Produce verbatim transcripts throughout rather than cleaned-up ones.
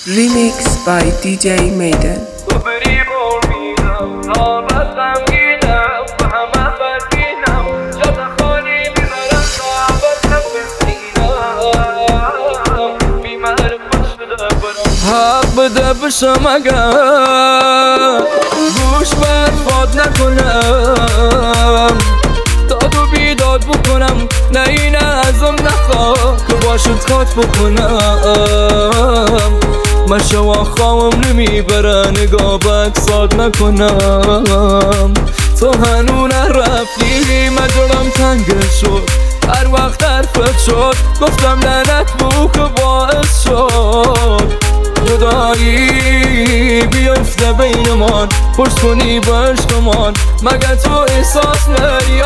Remix by دی جی Maiden. حق بده بشم اگر گوش بر فاد نکنم، داد و بیداد بکنم، نه این ازم نخواه که باشد خاط بکنم. من شوا خواهم نمیبره نگاه بکساد نکنم. تو هنو نرفتی مجرم تنگ شد، هر وقت حرفت شد گفتم لعنت بو که باعث شد جدایی بیفته بینمان. پرس کنی با عشقمان مگه تو احساس نری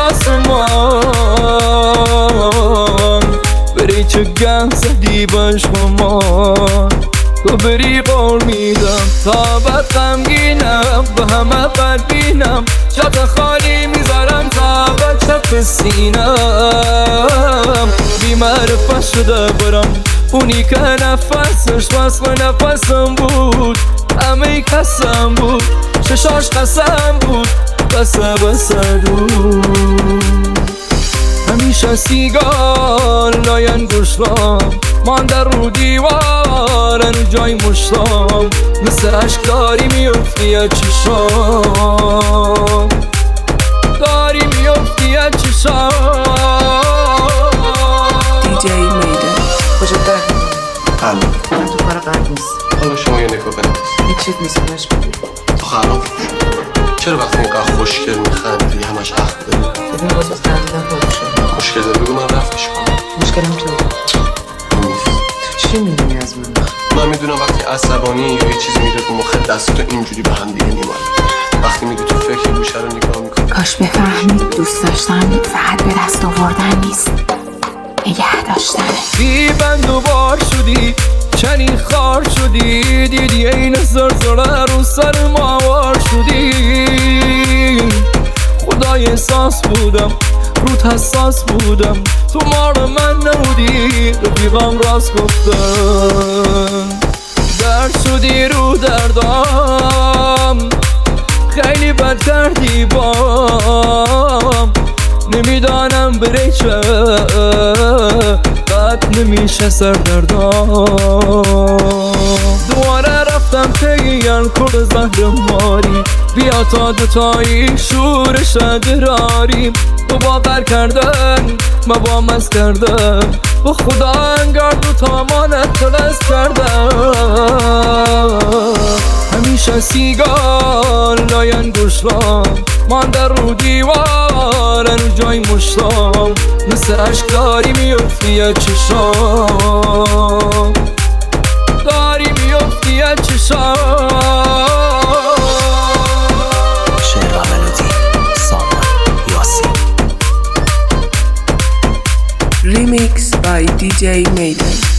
آسمان. بری چه گم زدی با عشقمان، تو بری قول میدم تا بد غمگینم به همه بدبینم. جات خالی میذارم تا بد چپ سینم. بی معرفت شده برم اونی که نفسش وصل نفسم بود، همه کسم بود، ششاش قسم بود، بسه بسه دود. همیشه سیگار لاین گوشلام مانده رو دیوار رو جای مشتام. مثل عشق داری میفتی از چشام، داری میفتی از چشام. دی جی Maiden. کجا درد میکنه؟ قلب من تو کار قلب نیست. حالا شما یه نگاه بنویس. هیچ چیز نیست باش بگیر. تو خراب شد. چرا وقتی اینقدر خوشگل میخندی همش اخ داری؟ ببین باز از خندیدن پاک شد. مشکل داری بگو من رفتش کنم. مشکلم تو نیست. تو چی میدونی از من؟ من میدونم وقتی عصبانی یا یه چیزی میره تو مخت دستتو اینجوری به هم دیگه میمونه. وقتی میگی تو فکر گوشه رو نگاه میکنی. کاش بفهمید دوست داشتن فقط به دست آوردن نیست، نگه داشتنه. بی بند و بار شدی چنین خار شدی، دیدی این زرزره رو سر ماوار شدی. خدای احساس بودم روت حساس بودم، تو مار من نبودی رفیقم راست گفتم. درد شدی رو دردام خیلی بد کردی بام. نمیدانم بره چه قد نمیشه سردردام. دوباره رفتم پیگن کرد زهر ماری، بیا تا دوتایی شورش دراریم. تو باور کردن ما با مز کردن، با خدا انگار دو تا مانت تلس کردن. همیشه سیگار لاین گوشلام مانده رو دیوار رو جای مشتام. مثل عشق داری میفتی از چشام، داری میفتی از چشام. شعر و ملودی سامان یاسین. Remix by دی جی Maiden.